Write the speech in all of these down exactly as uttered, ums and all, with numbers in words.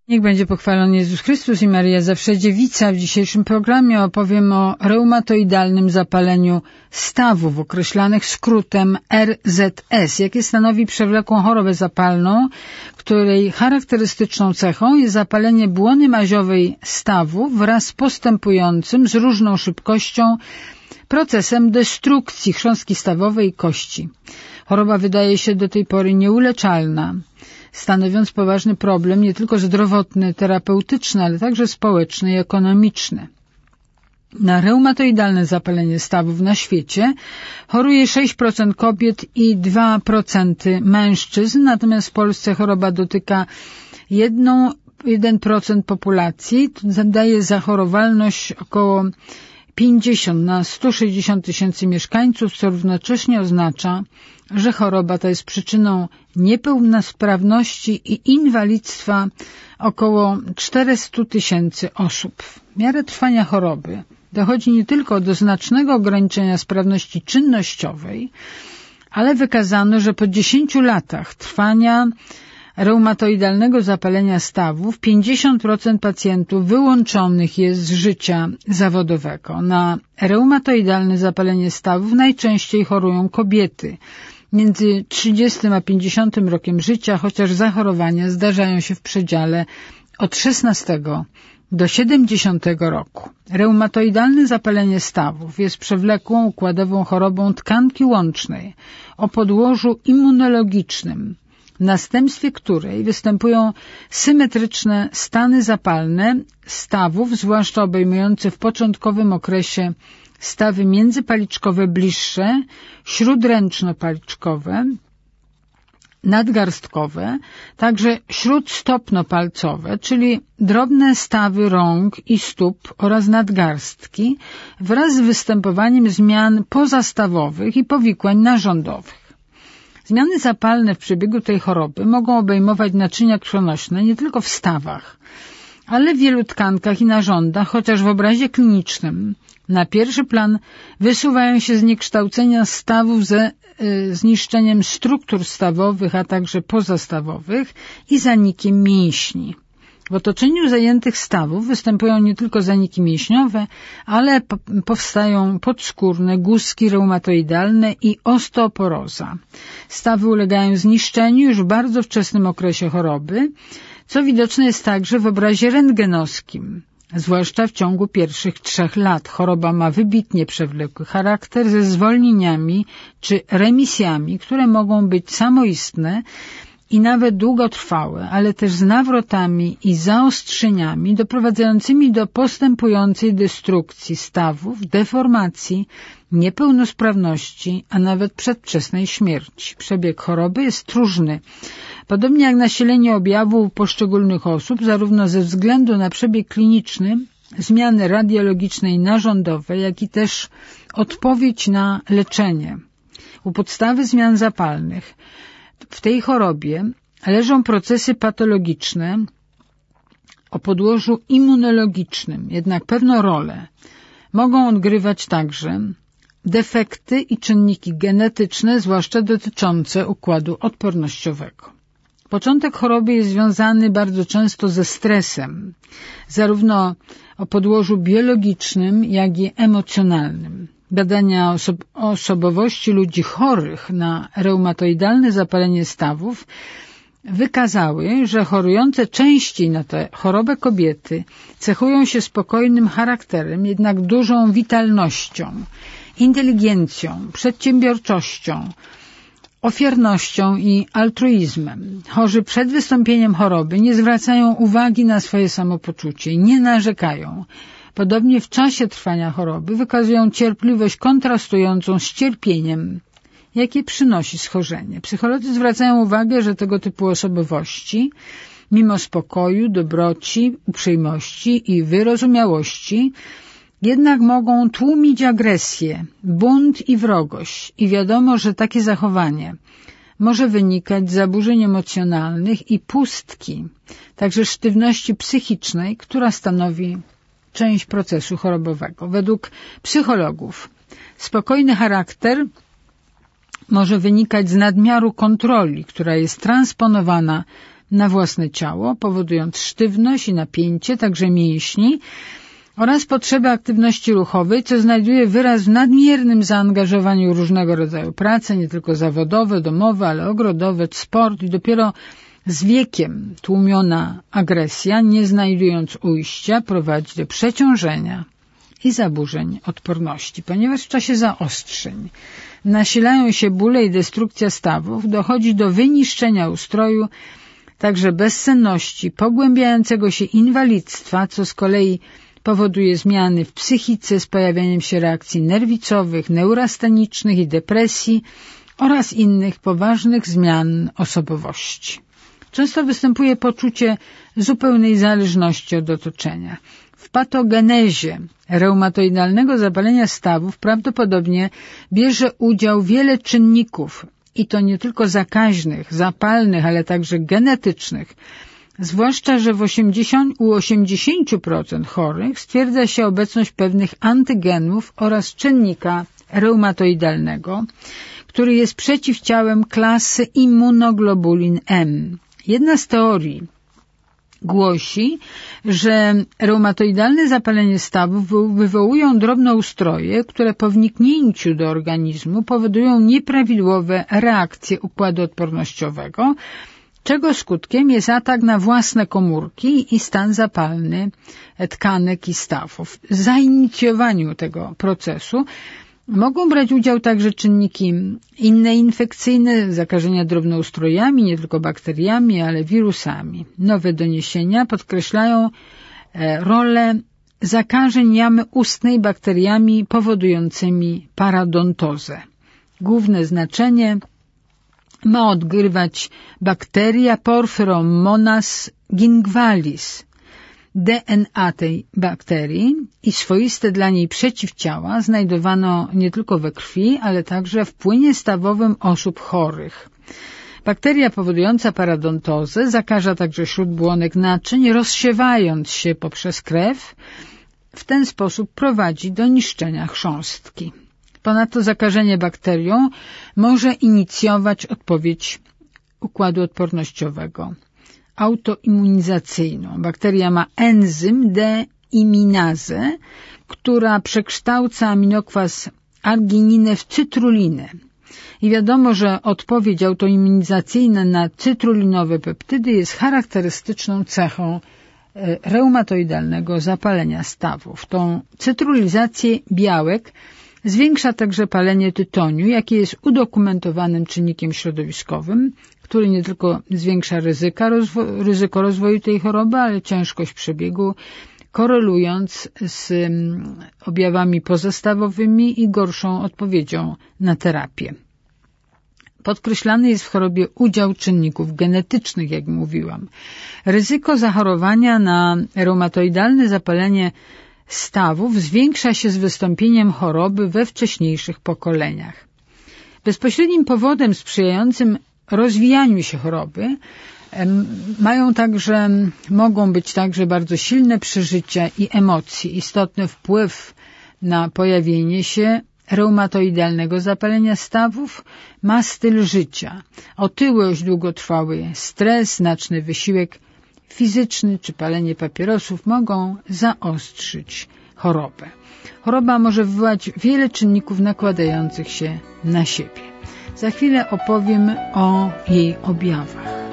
Niech będzie pochwalony Jezus Chrystus i Maryja zawsze dziewica. W dzisiejszym programie opowiem o reumatoidalnym zapaleniu stawów, określanych skrótem R Z S, jakie stanowi przewlekłą chorobę zapalną, której charakterystyczną cechą jest zapalenie błony maziowej stawów wraz z postępującym z różną szybkością procesem destrukcji chrząstki stawowej i kości. Choroba wydaje się do tej pory nieuleczalna, stanowiąc poważny problem nie tylko zdrowotny, terapeutyczny, ale także społeczny i ekonomiczny. Na reumatoidalne zapalenie stawów na świecie choruje sześć procent kobiet i dwa procent mężczyzn, natomiast w Polsce choroba dotyka jeden procent populacji, to daje zachorowalność około pięćdziesiąt na sto sześćdziesiąt tysięcy mieszkańców, co równocześnie oznacza, że choroba ta jest przyczyną niepełnosprawności i inwalidztwa około czterystu tysięcy osób. W miarę trwania choroby dochodzi nie tylko do znacznego ograniczenia sprawności czynnościowej, ale wykazano, że po dziesięciu latach trwania reumatoidalnego zapalenia stawów pięćdziesiąt procent pacjentów wyłączonych jest z życia zawodowego. Na reumatoidalne zapalenie stawów najczęściej chorują kobiety między trzydziestym a pięćdziesiątym rokiem życia, chociaż zachorowania zdarzają się w przedziale od szesnastego do siedemdziesiątego roku. Reumatoidalne zapalenie stawów jest przewlekłą układową chorobą tkanki łącznej o podłożu immunologicznym, w następstwie której występują symetryczne stany zapalne stawów, zwłaszcza obejmujące w początkowym okresie stawy międzypaliczkowe bliższe, śródręczno-paliczkowe, nadgarstkowe, także śródstopno-palcowe, czyli drobne stawy rąk i stóp oraz nadgarstki wraz z występowaniem zmian pozastawowych i powikłań narządowych. Zmiany zapalne w przebiegu tej choroby mogą obejmować naczynia krwionośne nie tylko w stawach, ale w wielu tkankach i narządach, chociaż w obrazie klinicznym na pierwszy plan wysuwają się zniekształcenia stawów ze y, zniszczeniem struktur stawowych, a także pozastawowych i zanikiem mięśni. W otoczeniu zajętych stawów występują nie tylko zaniki mięśniowe, ale po, powstają podskórne guzki reumatoidalne i osteoporoza. Stawy ulegają zniszczeniu już w bardzo wczesnym okresie choroby, co widoczne jest także w obrazie rentgenowskim. Zwłaszcza w ciągu pierwszych trzech lat choroba ma wybitnie przewlekły charakter ze zwolnieniami czy remisjami, które mogą być samoistne i nawet długotrwałe, ale też z nawrotami i zaostrzeniami doprowadzającymi do postępującej destrukcji stawów, deformacji, niepełnosprawności, a nawet przedwczesnej śmierci. Przebieg choroby jest różny. Podobnie jak nasilenie objawów poszczególnych osób, zarówno ze względu na przebieg kliniczny, zmiany radiologiczne i narządowe, jak i też odpowiedź na leczenie. U podstawy zmian zapalnych w tej chorobie leżą procesy patologiczne o podłożu immunologicznym, jednak pewną rolę mogą odgrywać także defekty i czynniki genetyczne, zwłaszcza dotyczące układu odpornościowego. Początek choroby jest związany bardzo często ze stresem, zarówno o podłożu biologicznym, jak i emocjonalnym. Badania oso- osobowości ludzi chorych na reumatoidalne zapalenie stawów wykazały, że chorujące częściej na tę chorobę kobiety cechują się spokojnym charakterem, jednak dużą witalnością, inteligencją, przedsiębiorczością, ofiarnością i altruizmem. Chorzy przed wystąpieniem choroby nie zwracają uwagi na swoje samopoczucie, nie narzekają. Podobnie w czasie trwania choroby wykazują cierpliwość kontrastującą z cierpieniem, jakie przynosi schorzenie. Psycholodzy zwracają uwagę, że tego typu osobowości, mimo spokoju, dobroci, uprzejmości i wyrozumiałości, jednak mogą tłumić agresję, bunt i wrogość. I wiadomo, że takie zachowanie może wynikać z zaburzeń emocjonalnych i pustki, także sztywności psychicznej, która stanowi część procesu chorobowego. Według psychologów spokojny charakter może wynikać z nadmiaru kontroli, która jest transponowana na własne ciało, powodując sztywność i napięcie, także mięśni, oraz potrzebę aktywności ruchowej, co znajduje wyraz w nadmiernym zaangażowaniu różnego rodzaju prace, nie tylko zawodowe, domowe, ale ogrodowe, sport i dopiero z wiekiem tłumiona agresja, nie znajdując ujścia, prowadzi do przeciążenia i zaburzeń odporności, ponieważ w czasie zaostrzeń nasilają się bóle i destrukcja stawów, dochodzi do wyniszczenia ustroju, także bezsenności, pogłębiającego się inwalidztwa, co z kolei powoduje zmiany w psychice z pojawianiem się reakcji nerwicowych, neurastenicznych i depresji oraz innych poważnych zmian osobowości. Często występuje poczucie zupełnej zależności od otoczenia. W patogenezie reumatoidalnego zapalenia stawów prawdopodobnie bierze udział wiele czynników, i to nie tylko zakaźnych, zapalnych, ale także genetycznych, zwłaszcza że w osiemdziesięciu, u osiemdziesięciu procent chorych stwierdza się obecność pewnych antygenów oraz czynnika reumatoidalnego, który jest przeciwciałem klasy immunoglobulin M. Jedna z teorii głosi, że reumatoidalne zapalenie stawów wywołują drobnoustroje, które po wniknięciu do organizmu powodują nieprawidłowe reakcje układu odpornościowego, czego skutkiem jest atak na własne komórki i stan zapalny tkanek i stawów. W zainicjowaniu tego procesu mogą brać udział także czynniki inne infekcyjne, zakażenia drobnoustrojami, nie tylko bakteriami, ale wirusami. Nowe doniesienia podkreślają rolę zakażeń jamy ustnej bakteriami powodującymi paradontozę. Główne znaczenie ma odgrywać bakteria Porphyromonas gingivalis. D N A tej bakterii i swoiste dla niej przeciwciała znajdowano nie tylko we krwi, ale także w płynie stawowym osób chorych. Bakteria powodująca paradontozę zakaża także śródbłonek naczyń, rozsiewając się poprzez krew. W ten sposób prowadzi do niszczenia chrząstki. Ponadto zakażenie bakterią może inicjować odpowiedź układu odpornościowego autoimmunizacyjną. Bakteria ma enzym deiminazę, która przekształca aminokwas argininę w cytrulinę. I wiadomo, że odpowiedź autoimmunizacyjna na cytrulinowe peptydy jest charakterystyczną cechą reumatoidalnego zapalenia stawów. Tą cytrulizację białek zwiększa także palenie tytoniu, jakie jest udokumentowanym czynnikiem środowiskowym, który nie tylko zwiększa ryzyka, rozwo- ryzyko rozwoju tej choroby, ale ciężkość przebiegu, korelując z um, objawami pozastawowymi i gorszą odpowiedzią na terapię. Podkreślany jest w chorobie udział czynników genetycznych, jak mówiłam. Ryzyko zachorowania na reumatoidalne zapalenie stawów zwiększa się z wystąpieniem choroby we wcześniejszych pokoleniach. Bezpośrednim powodem sprzyjającym rozwijaniu się choroby mają także, mogą być także bardzo silne przeżycia i emocje. Istotny wpływ na pojawienie się reumatoidalnego zapalenia stawów ma styl życia. Otyłość, długotrwały stres, znaczny wysiłek fizyczny czy palenie papierosów mogą zaostrzyć chorobę. Choroba może wywołać wiele czynników nakładających się na siebie. Za chwilę opowiem o jej objawach.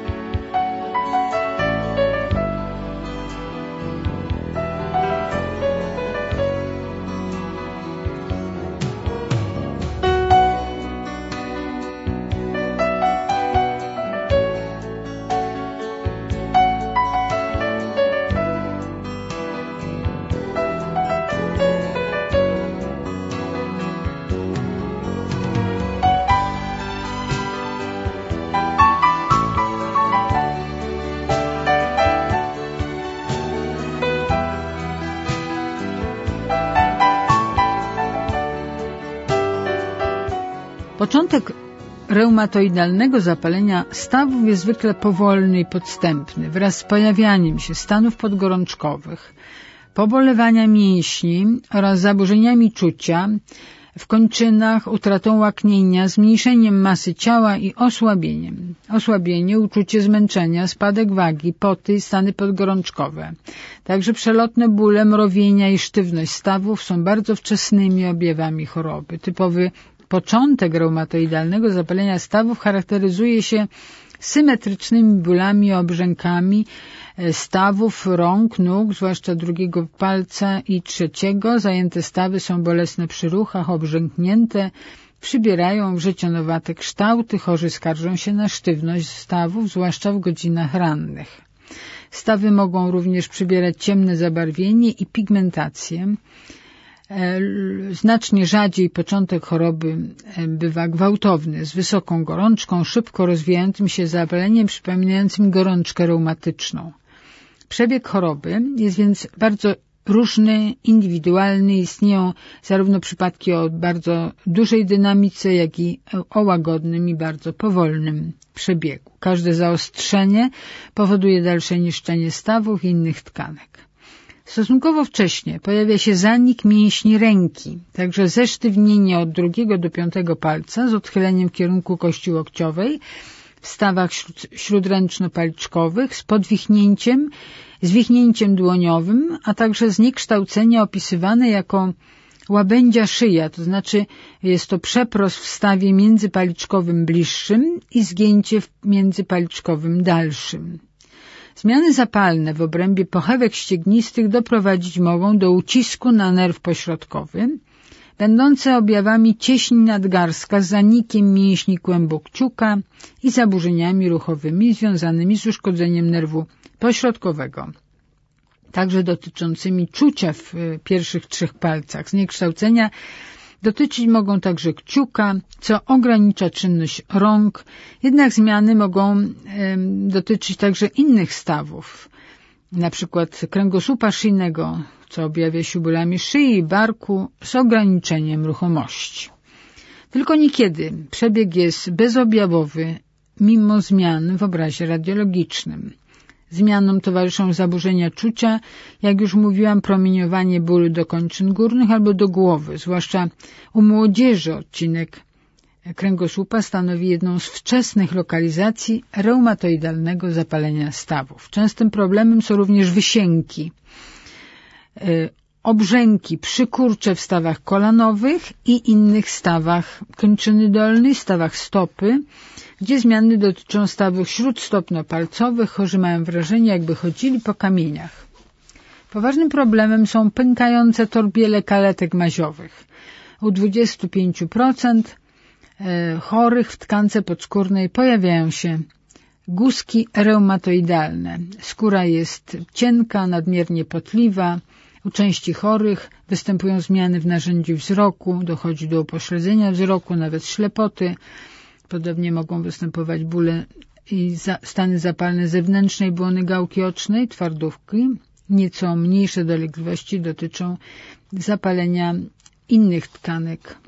Początek reumatoidalnego zapalenia stawów jest zwykle powolny i podstępny. Wraz z pojawianiem się stanów podgorączkowych, pobolewania mięśni oraz zaburzeniami czucia w kończynach, utratą łaknienia, zmniejszeniem masy ciała i osłabieniem. Osłabienie, uczucie zmęczenia, spadek wagi, poty i stany podgorączkowe. Także przelotne bóle, mrowienia i sztywność stawów są bardzo wczesnymi objawami choroby. Typowy początek reumatoidalnego zapalenia stawów charakteryzuje się symetrycznymi bólami, obrzękami stawów, rąk, nóg, zwłaszcza drugiego palca i trzeciego. Zajęte stawy są bolesne przy ruchach, obrzęknięte, przybierają wrzecionowate kształty. Chorzy skarżą się na sztywność stawów, zwłaszcza w godzinach rannych. Stawy mogą również przybierać ciemne zabarwienie i pigmentację. Znacznie rzadziej początek choroby bywa gwałtowny, z wysoką gorączką, szybko rozwijającym się zapaleniem przypominającym gorączkę reumatyczną. Przebieg choroby jest więc bardzo różny, indywidualny. Istnieją zarówno przypadki o bardzo dużej dynamice, jak i o łagodnym i bardzo powolnym przebiegu. Każde zaostrzenie powoduje dalsze niszczenie stawów i innych tkanek. Stosunkowo wcześnie pojawia się zanik mięśni ręki, także zesztywnienie od drugiego do piątego palca z odchyleniem w kierunku kości łokciowej, w stawach śródręczno-paliczkowych, z podwichnięciem, zwichnięciem dłoniowym, a także zniekształcenia opisywane jako łabędzia szyja, to znaczy jest to przeprost w stawie międzypaliczkowym bliższym i zgięcie w międzypaliczkowym dalszym. Zmiany zapalne w obrębie pochewek ściegnistych doprowadzić mogą do ucisku na nerw pośrodkowy, będące objawami cieśni nadgarstka z zanikiem mięśni kłębu kciuka i zaburzeniami ruchowymi związanymi z uszkodzeniem nerwu pośrodkowego, także dotyczącymi czucia w pierwszych trzech palcach. Zniekształcenia dotyczyć mogą także kciuka, co ogranicza czynność rąk, jednak zmiany mogą e, dotyczyć także innych stawów, na przykład kręgosłupa szyjnego, co objawia się bólami szyi i barku z ograniczeniem ruchomości. Tylko niekiedy przebieg jest bezobjawowy, mimo zmian w obrazie radiologicznym. Zmianom towarzyszą zaburzenia czucia, jak już mówiłam, promieniowanie bólu do kończyn górnych albo do głowy. Zwłaszcza u młodzieży odcinek kręgosłupa stanowi jedną z wczesnych lokalizacji reumatoidalnego zapalenia stawów. Częstym problemem są również wysięki, obrzęki, przykurcze w stawach kolanowych i innych stawach kończyny dolnej, stawach stopy, gdzie zmiany dotyczą stawów śródstopno-palcowych. Chorzy mają wrażenie, jakby chodzili po kamieniach. Poważnym problemem są pękające torbiele kaletek maziowych. U dwudziestu pięciu procent chorych w tkance podskórnej pojawiają się guzki reumatoidalne. Skóra jest cienka, nadmiernie potliwa. U części chorych występują zmiany w narzędziu wzroku, dochodzi do upośledzenia wzroku, nawet ślepoty. Podobnie mogą występować bóle i za, stany zapalne zewnętrznej błony gałki ocznej, twardówki. Nieco mniejsze dolegliwości dotyczą zapalenia innych tkanek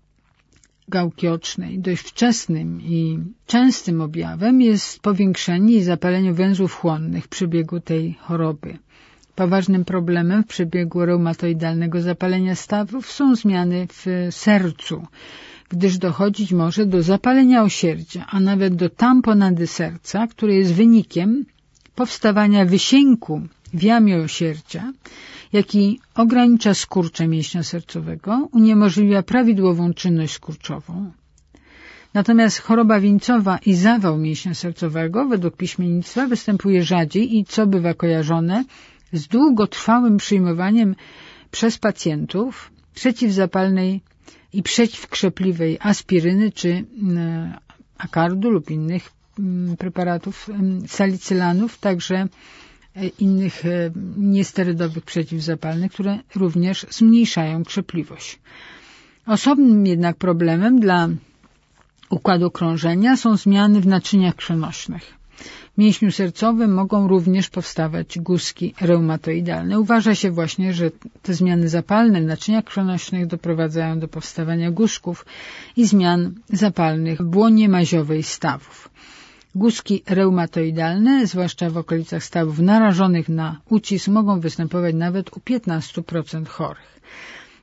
gałki ocznej. Dość wczesnym i częstym objawem jest powiększenie i zapalenie węzłów chłonnych w przebiegu tej choroby. Poważnym problemem w przebiegu reumatoidalnego zapalenia stawów są zmiany w sercu, gdyż dochodzić może do zapalenia osierdzia, a nawet do tamponady serca, które jest wynikiem powstawania wysięku w jamie osierdzia, jaki ogranicza skurcze mięśnia sercowego, uniemożliwia prawidłową czynność skurczową. Natomiast choroba wieńcowa i zawał mięśnia sercowego według piśmiennictwa występuje rzadziej i co bywa kojarzone z długotrwałym przyjmowaniem przez pacjentów przeciwzapalnej i przeciwkrzepliwej aspiryny czy akardu lub innych preparatów salicylanów, także innych niesterydowych przeciwzapalnych, które również zmniejszają krzepliwość. Osobnym jednak problemem dla układu krążenia są zmiany w naczyniach krwionośnych. W mięśniu sercowym mogą również powstawać guzki reumatoidalne. Uważa się właśnie, że te zmiany zapalne w naczyniach krwionośnych doprowadzają do powstawania guzków i zmian zapalnych w błonie maziowej stawów. Guzki reumatoidalne, zwłaszcza w okolicach stawów narażonych na ucisk, mogą występować nawet u piętnastu procent chorych.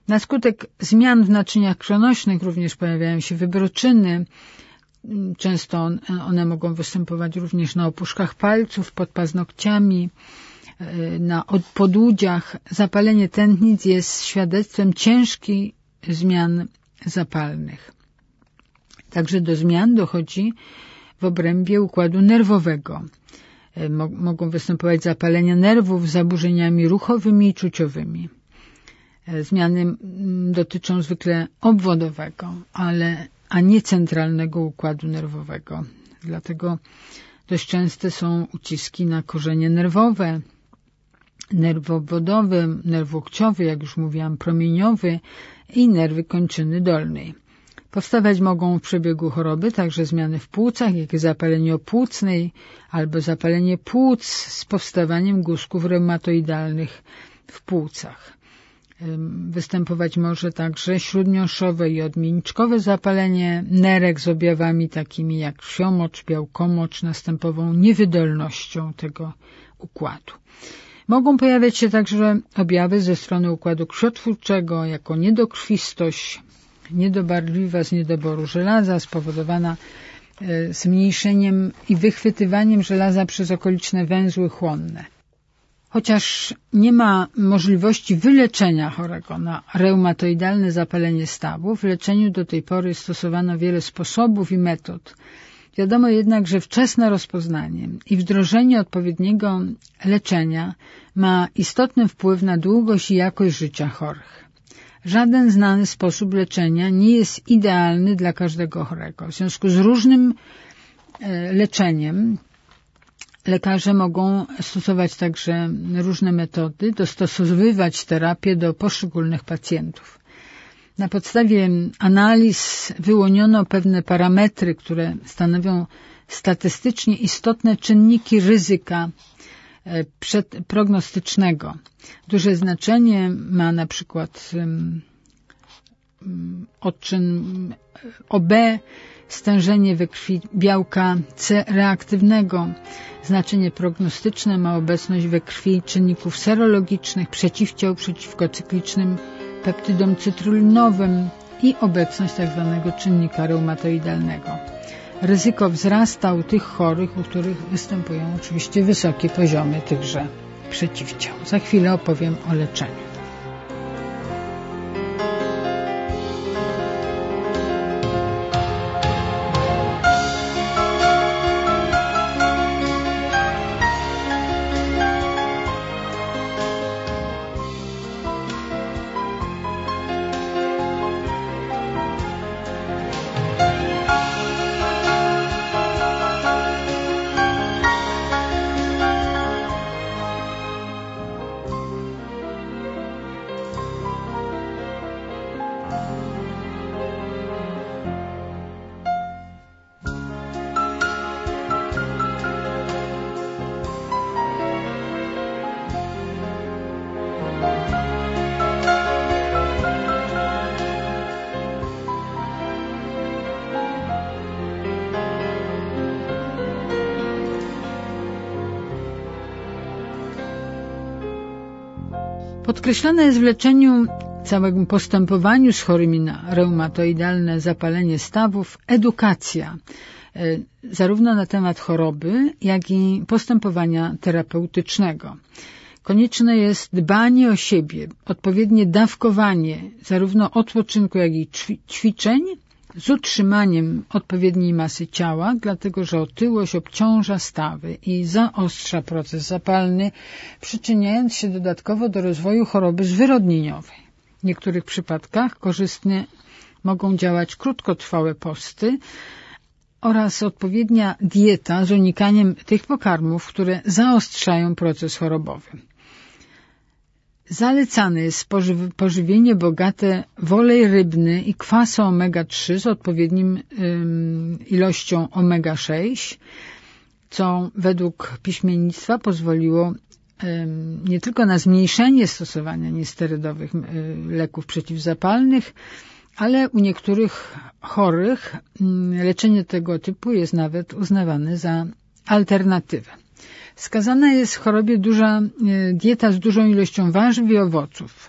Na skutek zmian w naczyniach krwionośnych również pojawiają się wybroczyny. Często one mogą występować również na opuszkach palców, pod paznokciami, na podłudziach. Zapalenie tętnic jest świadectwem ciężkich zmian zapalnych. Także do zmian dochodzi w obrębie układu nerwowego. Mogą występować zapalenia nerwów z zaburzeniami ruchowymi i czuciowymi. Zmiany dotyczą zwykle obwodowego, ale, a nie centralnego układu nerwowego. Dlatego dość częste są uciski na korzenie nerwowe, nerw obwodowy, nerw łokciowy, jak już mówiłam, promieniowy i nerwy kończyny dolnej. Powstawać mogą w przebiegu choroby także zmiany w płucach, jak i zapalenie opłucnej albo zapalenie płuc z powstawaniem guzków reumatoidalnych w płucach. Występować może także śródmiąższowe i odmienniczkowe zapalenie nerek z objawami takimi jak krwiomocz, białkomocz, następową niewydolnością tego układu. Mogą pojawiać się także objawy ze strony układu krwiotwórczego, jako niedokrwistość, niedobarliwa z niedoboru żelaza spowodowana zmniejszeniem i wychwytywaniem żelaza przez okoliczne węzły chłonne. Chociaż nie ma możliwości wyleczenia chorego na reumatoidalne zapalenie stawów, w leczeniu do tej pory stosowano wiele sposobów i metod. Wiadomo jednak, że wczesne rozpoznanie i wdrożenie odpowiedniego leczenia ma istotny wpływ na długość i jakość życia chorych. Żaden znany sposób leczenia nie jest idealny dla każdego chorego. W związku z różnym leczeniem lekarze mogą stosować także różne metody, dostosowywać terapię do poszczególnych pacjentów. Na podstawie analiz wyłoniono pewne parametry, które stanowią statystycznie istotne czynniki ryzyka przedprognostycznego. Duże znaczenie ma na przykład odczyn O B, stężenie we krwi białka C reaktywnego. Znaczenie prognostyczne ma obecność we krwi czynników serologicznych, przeciwciał przeciwko cyklicznym peptydom cytrulinowym i obecność tzw. czynnika reumatoidalnego. Ryzyko wzrasta u tych chorych, u których występują oczywiście wysokie poziomy tychże przeciwciał. Za chwilę opowiem o leczeniu. Podkreślane jest w leczeniu, całym postępowaniu z chorymi na reumatoidalne zapalenie stawów edukacja, zarówno na temat choroby, jak i postępowania terapeutycznego. Konieczne jest dbanie o siebie, odpowiednie dawkowanie zarówno odpoczynku, jak i ćwiczeń z utrzymaniem odpowiedniej masy ciała, dlatego że otyłość obciąża stawy i zaostrza proces zapalny, przyczyniając się dodatkowo do rozwoju choroby zwyrodnieniowej. W niektórych przypadkach korzystnie mogą działać krótkotrwałe posty oraz odpowiednia dieta z unikaniem tych pokarmów, które zaostrzają proces chorobowy. Zalecane jest pożywienie bogate w olej rybny i kwasy omega trzy z odpowiednim ym, ilością omega sześć, co według piśmiennictwa pozwoliło ym, nie tylko na zmniejszenie stosowania niesterydowych y, leków przeciwzapalnych, ale u niektórych chorych y, leczenie tego typu jest nawet uznawane za alternatywę. Wskazana jest w chorobie duża dieta z dużą ilością warzyw i owoców.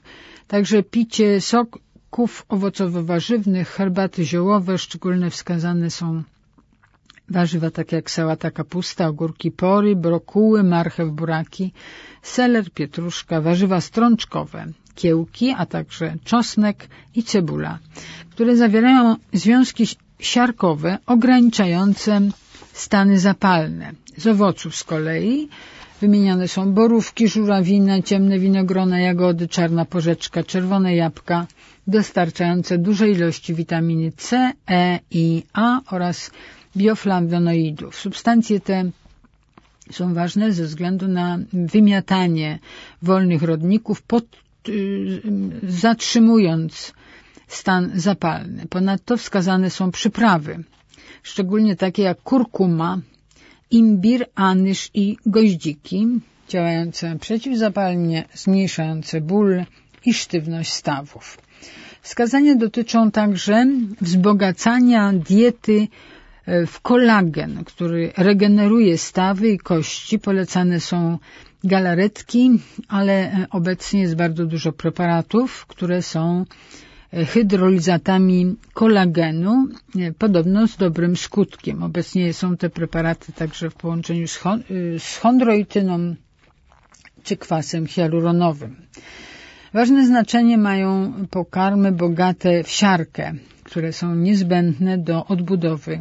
Także picie soków owocowo-warzywnych, herbaty ziołowe, szczególnie wskazane są warzywa takie jak sałata kapusta, ogórki pory, brokuły, marchew, buraki, seler, pietruszka, warzywa strączkowe, kiełki, a także czosnek i cebula, które zawierają związki siarkowe ograniczające stany zapalne. Z owoców z kolei wymieniane są borówki, żurawiny, ciemne winogrona, jagody, czarna porzeczka, czerwone jabłka, dostarczające duże ilości witaminy C, E i A oraz bioflawonoidów. Substancje te są ważne ze względu na wymiatanie wolnych rodników, pod, y, zatrzymując stan zapalny. Ponadto wskazane są przyprawy, szczególnie takie jak kurkuma, imbir, anyż i goździki, działające przeciwzapalnie, zmniejszające ból i sztywność stawów. Wskazania dotyczą także wzbogacania diety w kolagen, który regeneruje stawy i kości. Polecane są galaretki, ale obecnie jest bardzo dużo preparatów, które są hydrolizatami kolagenu, podobno z dobrym skutkiem. Obecnie są te preparaty także w połączeniu z, z chondroityną czy kwasem hialuronowym. Ważne znaczenie mają pokarmy bogate w siarkę, które są niezbędne do odbudowy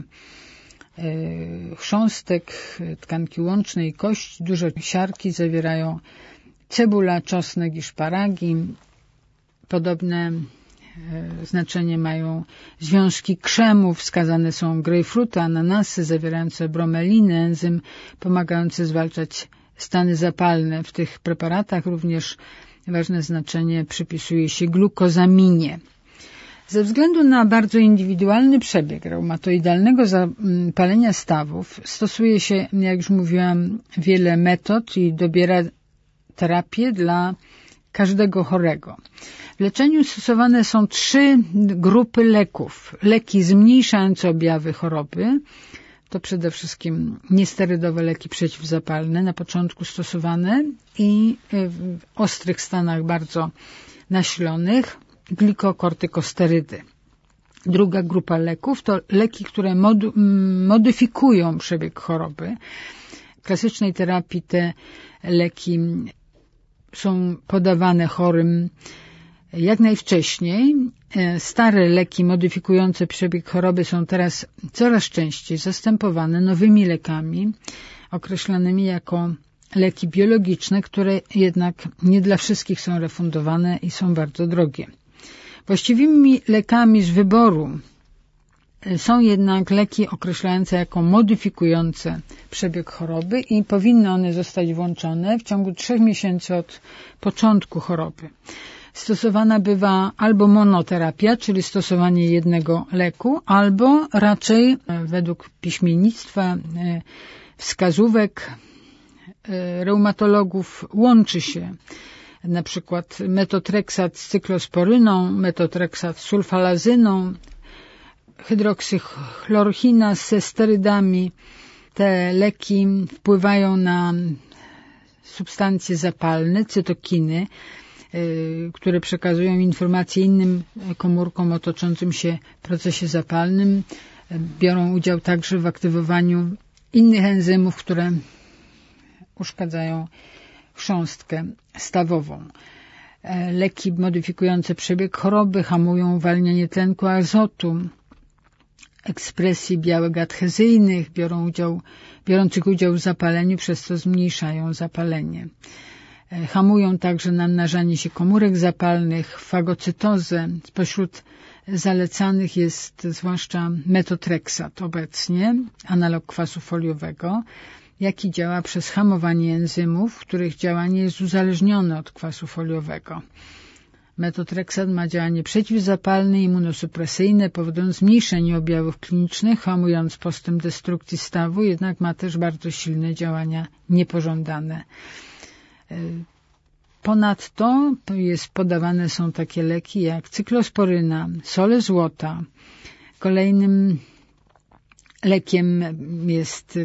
chrząstek, tkanki łącznej, kości. Dużo siarki zawierają cebula, czosnek i szparagi. Podobne znaczenie mają związki krzemów. Wskazane są grejpfruty, ananasy zawierające bromelinę, enzym pomagający zwalczać stany zapalne. W tych preparatach również ważne znaczenie przypisuje się glukozaminie. Ze względu na bardzo indywidualny przebieg reumatoidalnego zapalenia stawów stosuje się, jak już mówiłam, wiele metod i dobiera terapię dla każdego chorego. W leczeniu stosowane są trzy grupy leków. Leki zmniejszające objawy choroby, to przede wszystkim niesterydowe leki przeciwzapalne, na początku stosowane i w ostrych stanach bardzo nasilonych glikokortykosterydy. Druga grupa leków to leki, które modu, modyfikują przebieg choroby. W klasycznej terapii te leki są podawane chorym jak najwcześniej. Stare leki modyfikujące przebieg choroby są teraz coraz częściej zastępowane nowymi lekami określanymi jako leki biologiczne, które jednak nie dla wszystkich są refundowane i są bardzo drogie. Właściwymi lekami z wyboru są jednak leki określające jako modyfikujące przebieg choroby i powinny one zostać włączone w ciągu trzech miesięcy od początku choroby. Stosowana bywa albo monoterapia, czyli stosowanie jednego leku, albo raczej według piśmiennictwa, wskazówek reumatologów łączy się na przykład metotreksat z cyklosporyną, metotreksat z sulfalazyną, hydroksychlorochina ze sterydami. Te leki wpływają na substancje zapalne, cytokiny, które przekazują informacje innym komórkom o toczącym się procesie zapalnym. Biorą udział także w aktywowaniu innych enzymów, które uszkadzają chrząstkę stawową. Leki modyfikujące przebieg choroby hamują uwalnianie tlenku azotu, ekspresji białek adhezyjnych, biorą udział, biorących udział w zapaleniu, przez co zmniejszają zapalenie. Hamują także namnażanie się komórek zapalnych, fagocytozę. Spośród zalecanych jest zwłaszcza metotreksat obecnie, analog kwasu foliowego, jaki działa przez hamowanie enzymów, których działanie jest uzależnione od kwasu foliowego. Metotreksat ma działanie przeciwzapalne i immunosupresyjne, powodując zmniejszenie objawów klinicznych, hamując postęp destrukcji stawu, jednak ma też bardzo silne działania niepożądane. Ponadto jest podawane są takie leki jak cyklosporyna, sole złota. Kolejnym lekiem jest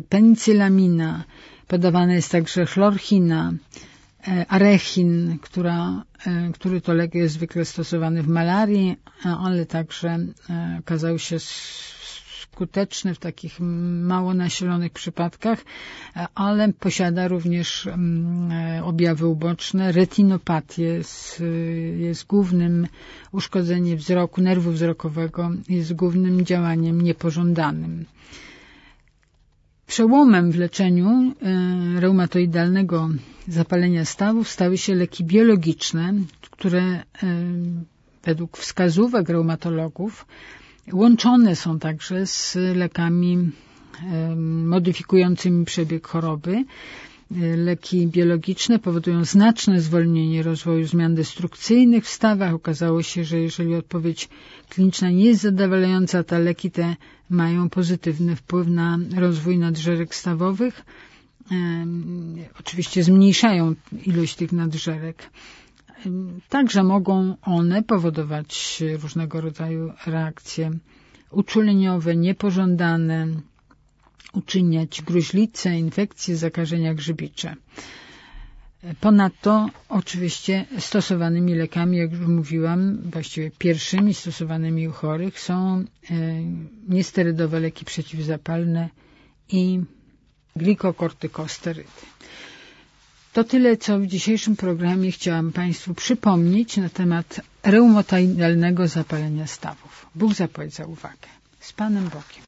penicylamina, podawana jest także chlorchina, arechin, która który to lek jest zwykle stosowany w malarii, ale także okazał się skuteczny w takich mało nasilonych przypadkach, ale posiada również objawy uboczne. Retinopatię jest, jest głównym uszkodzeniem wzroku, nerwu wzrokowego, jest głównym działaniem niepożądanym. Przełomem w leczeniu reumatoidalnego zapalenia stawów stały się leki biologiczne, które według wskazówek reumatologów łączone są także z lekami modyfikującymi przebieg choroby. Leki biologiczne powodują znaczne zwolnienie rozwoju zmian destrukcyjnych w stawach. Okazało się, że jeżeli odpowiedź kliniczna nie jest zadowalająca, to leki te mają pozytywny wpływ na rozwój nadżerek stawowych. Oczywiście zmniejszają ilość tych nadżerek. Także mogą one powodować różnego rodzaju reakcje uczuleniowe, niepożądane, uczyniać gruźlice, infekcje, zakażenia grzybicze. Ponadto oczywiście stosowanymi lekami, jak już mówiłam, właściwie pierwszymi stosowanymi u chorych są niesterydowe leki przeciwzapalne i glikokortykosterydy. To tyle, co w dzisiejszym programie chciałam Państwu przypomnieć na temat reumatoidalnego zapalenia stawów. Bóg zapłać za uwagę. Z Panem Bogiem.